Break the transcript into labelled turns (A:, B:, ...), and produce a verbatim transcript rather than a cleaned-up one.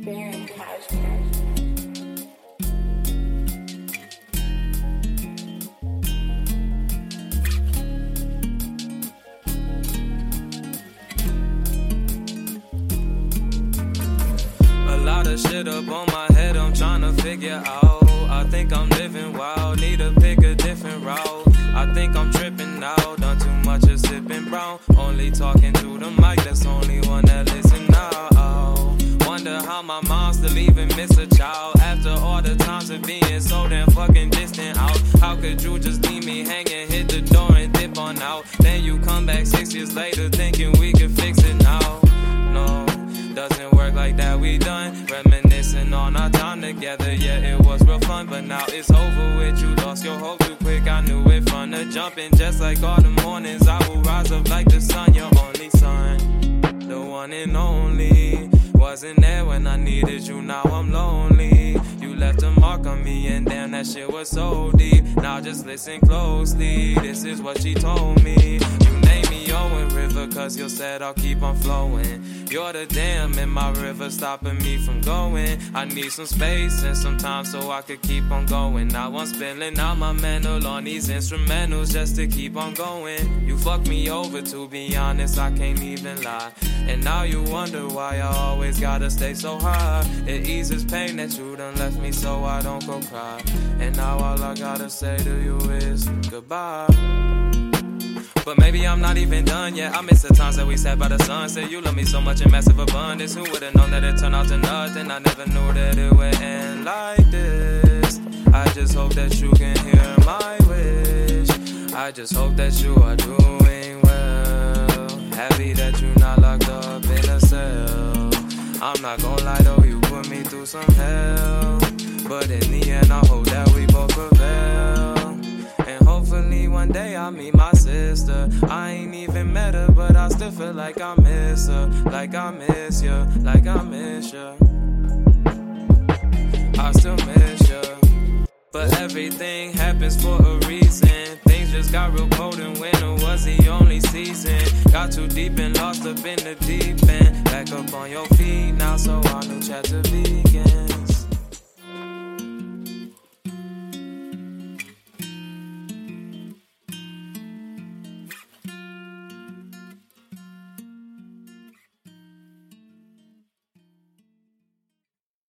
A: Baron Cashmere.
B: Shit up on my head, I'm tryna figure out. I think I'm living wild, need to pick a different route. I think I'm tripping out, done too much of sipping brown. Only talking to the mic, that's only one that listen now. Wonder how my mom still even miss a child after all the times of being so damn fucking distant out. How could you just leave me hanging, hit the door and dip on out? Then you come back six years later thinking we can fix it now. No, doesn't work like that, we done reminiscing on our time together. Yeah, it was real fun, but now it's over with. You lost your hope too quick, I knew it from the jump. And just like all the mornings, I will rise up like the sun. Your only son, the one and only. Wasn't there when I needed you, now I'm lonely. You left a mark on me and damn, that shit was so deep. Now just listen closely, this is what she told me. You named me Owen River cause you said I'll keep on flowing. You're the dam in my river stopping me from going. I need some space and some time so I could keep on going. Now I'm spilling out my mental on these instrumentals just to keep on going. You fucked me over, to be honest, I can't even lie. And now you wonder why I always gotta stay so high. It eases pain that you done left me so I don't go cry. And now all I gotta say to you is goodbye. But maybe I'm not even done yet. I miss the times that we sat by the sun. Said you love me so much in massive abundance. Who would've known that it turned out to nothing? I never knew that it would end like this. I just hope that you can hear my wish. I just hope that you are doing well. Happy that you're not locked up in a cell. I'm not gonna lie though, you put me through some hell. But in the end I hope that we both prevail. And hopefully one day I'll meet my sister. I ain't even met her, but I still feel like I miss her. Like I miss you, like I miss you. I still miss you. But everything happens for a reason. Things just got real cold and winter was the only season. Got too deep and lost up in the deep end. Back up on your feet now, so our new chapter begin.